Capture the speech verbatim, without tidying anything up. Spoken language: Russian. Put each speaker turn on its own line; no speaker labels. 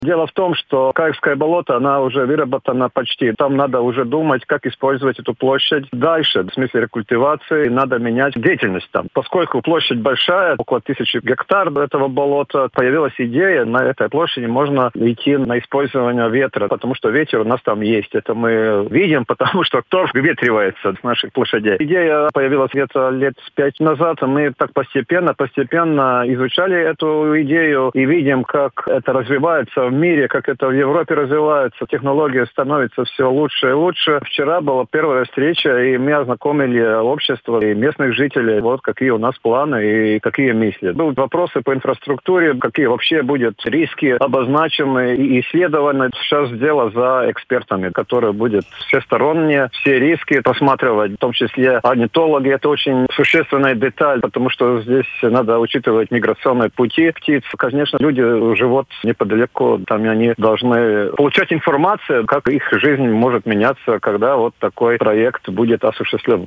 Дело в том, что Каевское болото, она уже выработана почти. Там надо уже думать, как использовать эту площадь дальше. В смысле рекультивации надо менять деятельность там. Поскольку площадь большая, около тысячи гектар этого болота, появилась идея, на этой площади можно идти на использование ветра, потому что ветер у нас там есть. Это мы видим, потому что торф выветривается с наших площадей. Идея появилась где-то лет пять назад. Мы так постепенно, постепенно изучали эту идею и видим, как это развивается в мире, как это в Европе развивается. Технология становится все лучше и лучше. Вчера была первая встреча, и мы ознакомили общество и местных жителей. Вот какие у нас планы и какие мысли. Будут вопросы по инфраструктуре, какие вообще будут риски обозначены и исследованы. Сейчас дело за экспертами, которые будут всесторонние, все риски просматривать, в том числе орнитологи. Это очень существенная деталь, потому что здесь надо учитывать миграционные пути птиц. Конечно, люди живут неподалеку, там они должны получать информацию, как их жизнь может меняться, когда вот такой проект будет осуществлен.